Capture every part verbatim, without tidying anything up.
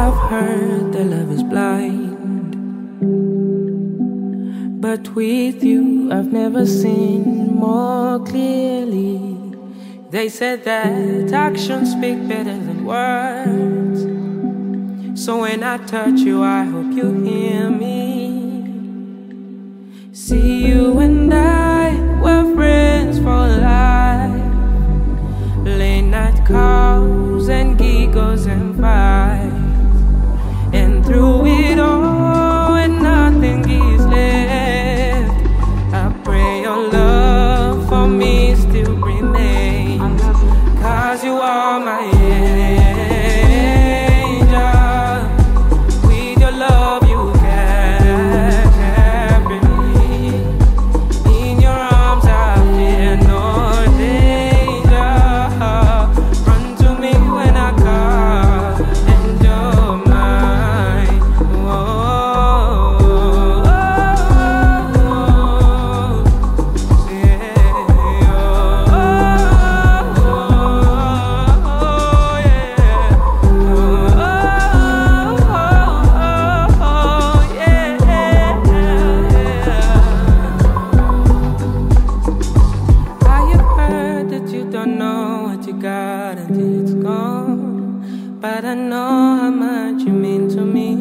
I've heard that love is blind, but with you I've never seen more clearly. They said that actions speak better than words, so when I touch you I hope you hear me. See, you and I were friends for life, late night calls and giggles and fights, and through it all when nothing is left, I pray your love for me still remains, 'cause you are my angel. With your love you carry me. In your arms I fear no danger. Run to me when I call, and you're mine. Oh, oh, oh, yeah. Oh, oh, yeah. Oh, yeah. I have heard that you don't know what you got until it's gone, but I know how much you mean to me.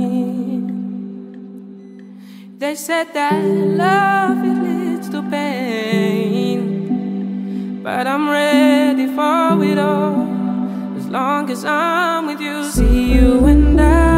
They said that love it leads to pain, but I'm ready for it all, as long as I'm with you. See, you and I